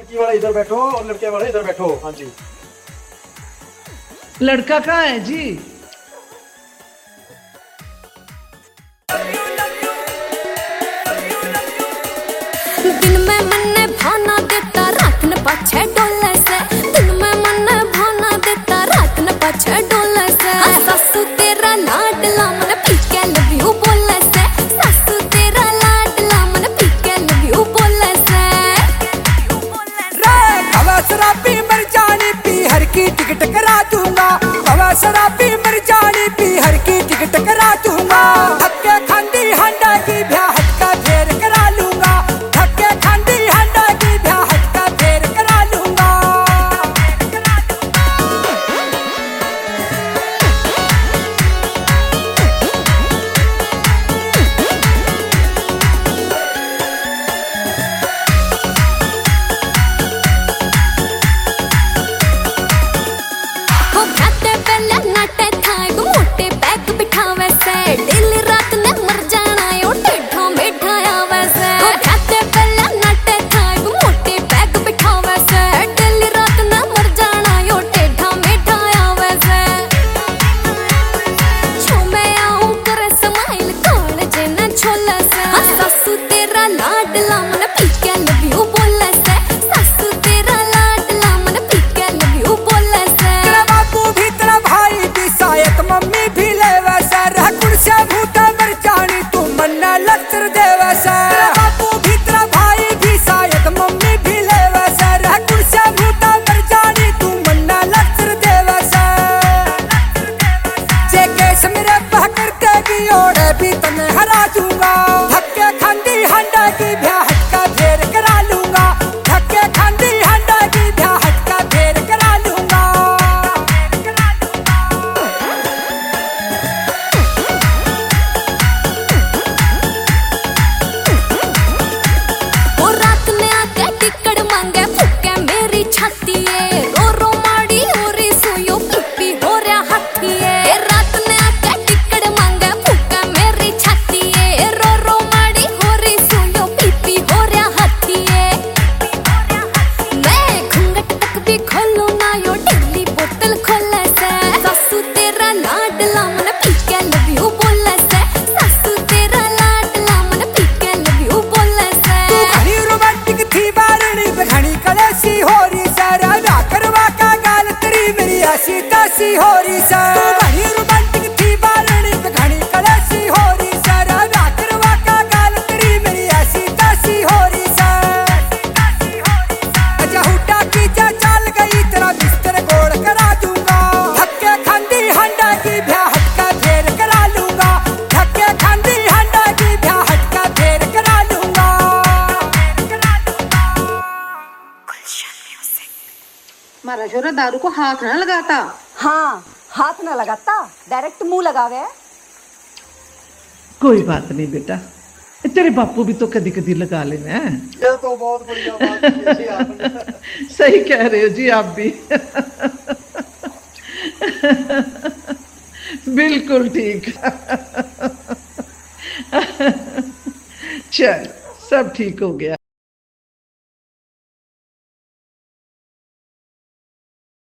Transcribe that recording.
लड़की वाला इधर बैठो और लड़के वाला इधर बैठो। हाँ जी। लड़का कहाँ है जी? दिन में मन भाना देता रात न पाछे डोले से, दिन में मन भाना देता रात न पाछे डोले से। सासू तेरा लाडला मन पीके लव यू बोले से, सासू तेरा लाडला मन पीके लव यू बोले से। रे हवा शराबी मर जानी पी हर की टिकट करा दूंगा, हवा शराबी मर जानी पी हर की टिकट करा दूंगा। धक्के खांदी हंडा की ब्याह हटका फेर करा लूंगा, धक्के खांदी हंडा की ब्याह हटका फेर करा लूंगा। हो खाते पहले नाटे थाए को मोटे बैग बिठावे से, डेली रात ने मर जाना यो टेढ़ा मेढ़ा आवे से। हो खाते पहले नाटे थाए को मोटे बैग बिठावे से, डेली रात ने मर जाना यो टेढ़ा मेढ़ा आवे से। छो मैं आऊं करे स्माइल कौन जे न छोला से। सासू तेरा लाडला मन पीके लव यू बोले से, सासू तेरा लाडला मन पीके लव यू बोले से। तेरा बापू भी तेरा भाई भी शायद मम्मी भी ले वैसा रह कुर्सिया भूता मर जानी तू मन्ना लक्षर दे वैसा। तेरा बापू भी तेरा भाई भी शायद मम्मी भी ले वैसा रह कुर्सिया भूता मर जानी तू मन्ना लक्षर दे वैसा। जे केस मेरे बह करके भी ओढ़े भी तने हरा दूंगा, धक्के खांदी हंडा की ब्याह हटका फेर करा लूंगा, धक्के खांदी हंडा की ब्याह हटका फेर करा लूंगा। वो रात में आके टिकट मांगे फूके मेरी छाती है, रो रो माड़ी हो रही सोयो पीपी हो रहा हाथी है। रात में आके टिकट मांगे फूके मेरी छाती है, रो रो माड़ी हो रही सोयो पीपी हो रहा हाथी है। मैं घूंघट तक भी खोलूं ना यो डेली बोतल खोले से। सासू तेरा लाडला मन पीके लव यू बोले से, सासू तेरा लाडला मन पीके लव यू बोले से। तू घनी रोमांटिक थी बारणी पे घनी कलेसी हो रही सारा व्याह करवा का गाल तेरी मेरी ऐसी तैसी हो रही सा। तू घनी रोमांटिक थी बारणी पे घनी कलेसी हो रही सारा व्याह करवा का गाल तेरी मेरी ऐसी तैसी हो रही सा। अच्छा हुड्डा की जा चाल गई तेरा बिस्तर गोल करा दूंगा, धक्के खांदी हंडा की ब्याह हटका फेर करा लूंगा, धक्के खांदी हंडा की ब्याह हटका फेर करा लूंगा। मारा छोरा दारू को हाथ ना लगाता। हाँ, हाथ ना लगाता, डायरेक्ट मुंह लगावे। कोई बात नहीं बेटा, तेरे बापू भी तो कदी कदी लगा लेना है। ये तो बहुत बढ़िया बात की है जी आपने। सही कह रहे हो जी आप भी। बिल्कुल ठीक। चल सब ठीक हो गया।